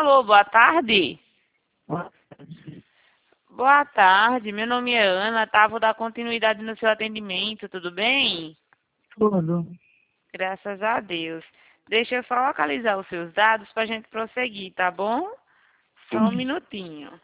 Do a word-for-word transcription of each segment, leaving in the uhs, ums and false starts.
Alô, boa tarde. Boa tarde, meu nome é Ana, tá? Vou dar continuidade no seu atendimento, tudo bem? Tudo. Graças a Deus. Deixa eu só localizar os seus dados pra gente prosseguir, tá bom? Só um minutinho.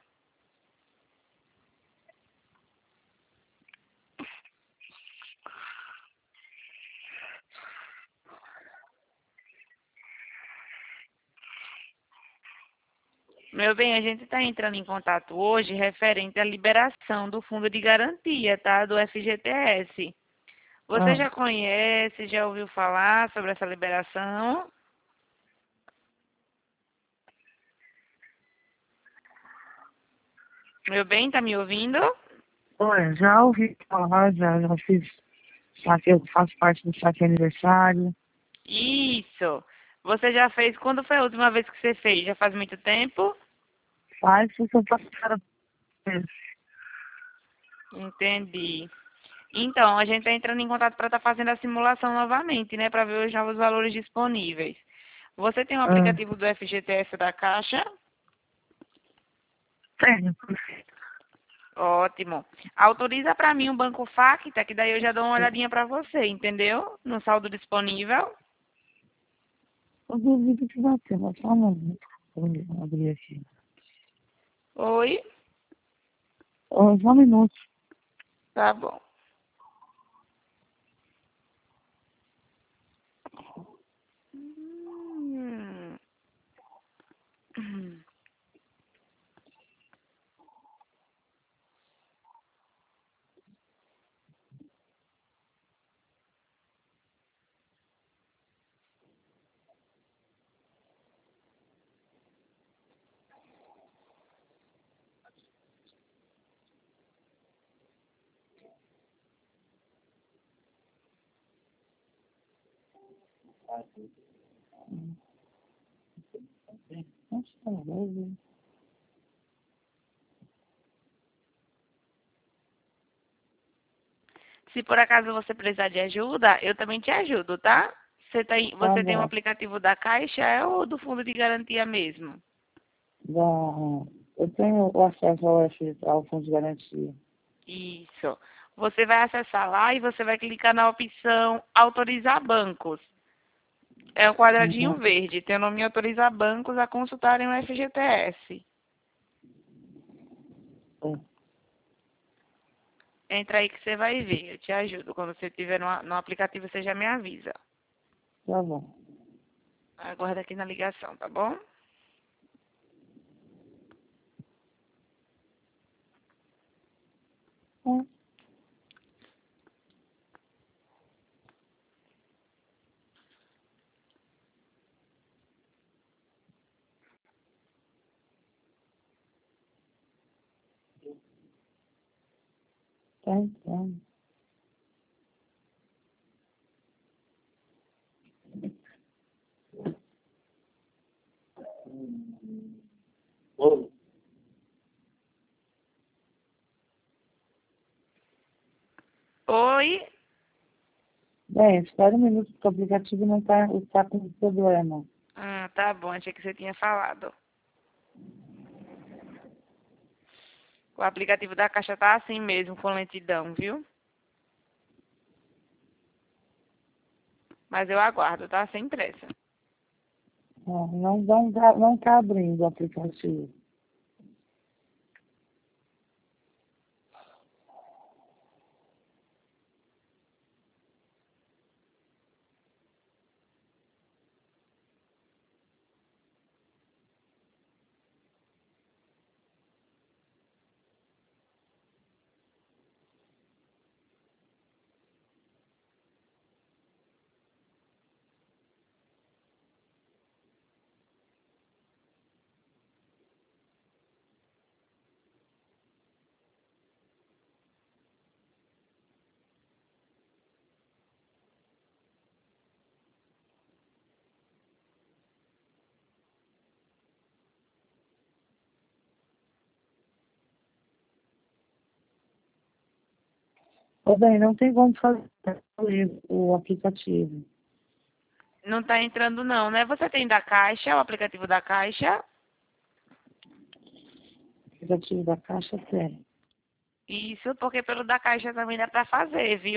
Meu bem, a gente está entrando em contato hoje referente à liberação do fundo de garantia, tá? Do F G T S. Você Ah, já conhece, já ouviu falar sobre essa liberação? Meu bem, tá me ouvindo? olha, já ouvi falar, já, já fiz, saque, eu faço parte do saque aniversário. Isso. Você já fez? Quando foi a última vez que você fez? Já faz muito tempo? Faz o que eu faço para Entendi. Então, a gente está entrando em contato para estar fazendo a simulação novamente, né? Para ver os novos valores disponíveis. Você tem o ah, aplicativo do F G T S da Caixa? tenho. Ótimo. Autoriza para mim o Banco Facta, que daí eu já dou uma olhadinha para você, entendeu? No saldo disponível. Eu duvido que vai ter, mas só um momento. Vou abrir aqui. Oi? Oh, só um minuto. Tá bom. Hum. Nossa, tá bom. Se por acaso você precisar de ajuda, eu também te ajudo, tá? Você tem, Tá você tem um bom. aplicativo da Caixa é ou do Fundo de Garantia mesmo? Da, eu tenho o acesso ao, F, ao fundo de garantia. Isso. Você vai acessar lá e você vai clicar na opção Autorizar Bancos. É um quadradinho Uhum. verde. Tem o nome Autorizar Bancos a consultarem o F G T S. É, Entra aí que você vai ver. Eu te ajudo. Quando você estiver no, no aplicativo, você já me avisa. tá bom. Aguarda aqui na ligação, tá bom? É, tá entrando. Oi? Bem, espera um minuto, porque o aplicativo não está tá com problema. Ah, tá bom. Achei que você tinha falado. O aplicativo da Caixa tá assim mesmo, com lentidão, viu? Mas eu aguardo, tá? Sem pressa. Não, não, não, tá- não tá abrindo o aplicativo. Ô, bem, não tem como fazer o aplicativo. Não tá entrando não, né? Você tem da Caixa, o aplicativo da Caixa? aplicativo da Caixa tem. Isso, porque pelo da Caixa também dá para fazer, viu?